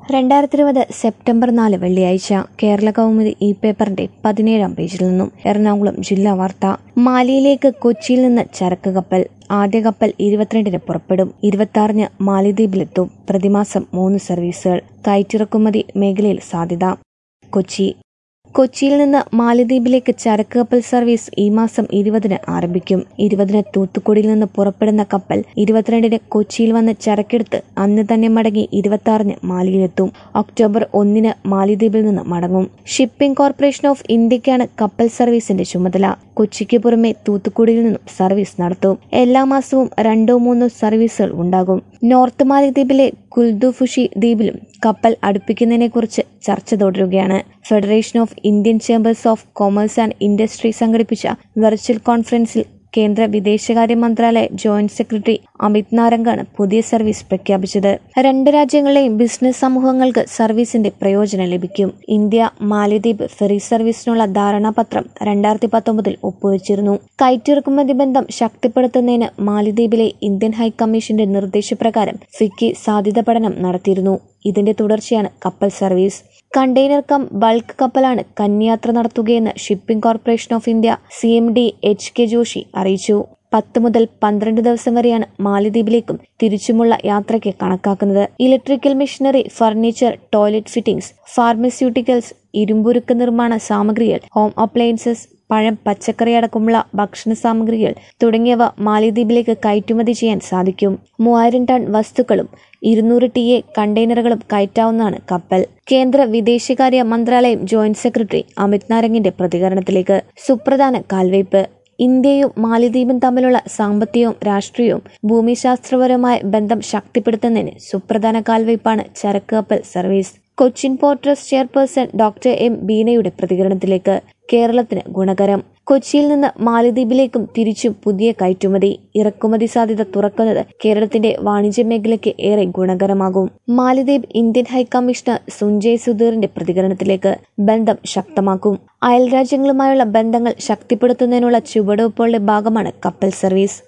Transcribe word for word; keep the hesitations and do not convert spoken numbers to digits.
രണ്ടായിരത്തി ഇരുപത് സെപ്റ്റംബർ നാല് വെള്ളിയാഴ്ച കേരള കൗമുദി ഇ പേപ്പറിന്റെ പതിനേഴാം പേജിൽ നിന്നും എറണാകുളം ജില്ലാ വാർത്ത. മാലിയിലേക്ക് കൊച്ചിയിൽ നിന്ന് ചരക്ക് കപ്പൽ. ആദ്യ കപ്പൽ ഇരുപത്തിരണ്ടിന് പുറപ്പെടും. ഇരുപത്തിയാറിന് മാലിദ്വീപിലെത്തും. പ്രതിമാസം മൂന്ന് സർവീസുകൾ. കയറ്റിറക്കുമതി മേഖലയിൽ സാധ്യത. കൊച്ചി. കൊച്ചിയിൽ നിന്ന് മാലിദ്വീപിലേക്ക് ചരക്ക് കപ്പൽ സർവീസ് ഈ മാസം ഇരുപതിന് ആരംഭിക്കും. ഇരുപതിന് തൂത്തുക്കുടിയിൽ നിന്ന് പുറപ്പെടുന്ന കപ്പൽ ഇരുപത്തിരണ്ടിന് കൊച്ചിയിൽ വന്ന് ചരക്കെടുത്ത് അന്ന് തന്നെ മടങ്ങി ഇരുപത്തിയാറിന് മാലിയിലെത്തും. ഒക്ടോബർ ഒന്നിന് മാലിദ്വീപിൽ നിന്ന് മടങ്ങും. ഷിപ്പിംഗ് കോർപ്പറേഷൻ ഓഫ് ഇന്ത്യക്കാണ് കപ്പൽ സർവീസിന്റെ ചുമതല. കൊച്ചിക്ക് പുറമെ തൂത്തുക്കുടിയിൽ നിന്നും സർവീസ് നടത്തും. എല്ലാ മാസവും രണ്ടോ മൂന്നോ സർവീസുകൾ ഉണ്ടാകും. നോർത്ത് മാലിദ്വീപിലെ കുൽദുഫുഷി ദ്വീപിലും കപ്പൽ അടുപ്പിക്കുന്നതിനെക്കുറിച്ച് ചർച്ച തുടരുകയാണ്. Federation of Indian chambers of commerce and industry സംഘടിപ്പിച്ച വെർച്വൽ കോൺഫറൻസിൽ കേന്ദ്ര വിദേശകാര്യ മന്ത്രാലയ ജോയിന്റ് സെക്രട്ടറി അമിത് നാരംഗാണ് പുതിയ സർവീസ് പ്രഖ്യാപിച്ചത്. രണ്ട് രാജ്യങ്ങളിലെയും ബിസിനസ് സമൂഹങ്ങൾക്ക് സർവീസിന്റെ പ്രയോജനം ലഭിക്കും. ഇന്ത്യ മാലിദ്വീപ് ഫെറി സർവീസിനുള്ള ധാരണാപത്രം രണ്ടായിരത്തി പത്തൊമ്പതിൽ ഒപ്പുവച്ചിരുന്നു. കയറ്റിറക്കുമതി ബന്ധം ശക്തിപ്പെടുത്തുന്നതിന് മാലിദ്വീപിലെ ഇന്ത്യൻ ഹൈക്കമ്മീഷന്റെ നിർദ്ദേശപ്രകാരം ഫിക്കി സാധ്യത പഠനം നടത്തിയിരുന്നു. ഇതിന്റെ തുടർച്ചയാണ് കപ്പൽ സർവീസ്. കണ്ടെയ്നർ കം ബൾക്ക് കപ്പലാണ് കന്യാത്ര നടത്തുകയെന്ന് shipping corporation of India C M D H K Joshi അറിയിച്ചു. പത്ത് മുതൽ പന്ത്രണ്ട് ദിവസം വരെയാണ് മാലിദ്വീപിലേക്കും തിരിച്ചുമുള്ള യാത്രയ്ക്ക് കണക്കാക്കുന്നത്. Electrical machinery, furniture, toilet fittings, pharmaceuticals, ഇരുമ്പുരുക്ക് നിർമ്മാണ സാമഗ്രികൾ, ഹോം അപ്ലയൻസസ്, പഴം, പച്ചക്കറി അടക്കമുള്ള ഭക്ഷണ സാമഗ്രികൾ തുടങ്ങിയവ മാലിദ്വീപിലേക്ക് കയറ്റുമതി ചെയ്യാൻ സാധിക്കും. മൂവായിരം ടൺ വസ്തുക്കളും ഇരുന്നൂറ് ടി എ കണ്ടെയ്നറുകളും കയറ്റാവുന്നതാണ് കപ്പൽ. കേന്ദ്ര വിദേശകാര്യ മന്ത്രാലയം ജോയിന്റ് സെക്രട്ടറി അമിത് നാരംഗിന്റെ പ്രതികരണത്തിലേക്ക്. സുപ്രധാന കാൽവയ്പ്. ഇന്ത്യയും മാലിദ്വീപും തമ്മിലുള്ള സാമ്പത്തികവും രാഷ്ട്രീയവും ഭൂമിശാസ്ത്രപരമായ ബന്ധം ശക്തിപ്പെടുത്തുന്നതിന് സുപ്രധാന കാൽവയ്പാണ് ചരക്ക് കപ്പൽ service. Cochin port trust chairperson doctor M ബീനയുടെ പ്രതികരണത്തിലേക്ക്. കേരളത്തിന് ഗുണകരം. കൊച്ചിയിൽ നിന്ന് മാലിദ്വീപിലേക്കും തിരിച്ചും പുതിയ കയറ്റുമതി, ഇറക്കുമതി സാധ്യത തുറക്കുന്നത് കേരളത്തിന്റെ വാണിജ്യ മേഖലയ്ക്ക് ഏറെ ഗുണകരമാകും. മാലിദ്വീപ് ഇന്ത്യൻ ഹൈക്കമ്മീഷണർ സുഞ്ജയ് സുധീറിന്റെ പ്രതികരണത്തിലേക്ക്. ബന്ധം ശക്തമാക്കും. അയൽരാജ്യങ്ങളുമായുള്ള ബന്ധങ്ങൾ ശക്തിപ്പെടുത്തുന്നതിനുള്ള ചുവടുവയ്പ്പുകളുടെ ഭാഗമാണ് കപ്പൽ സർവീസ്.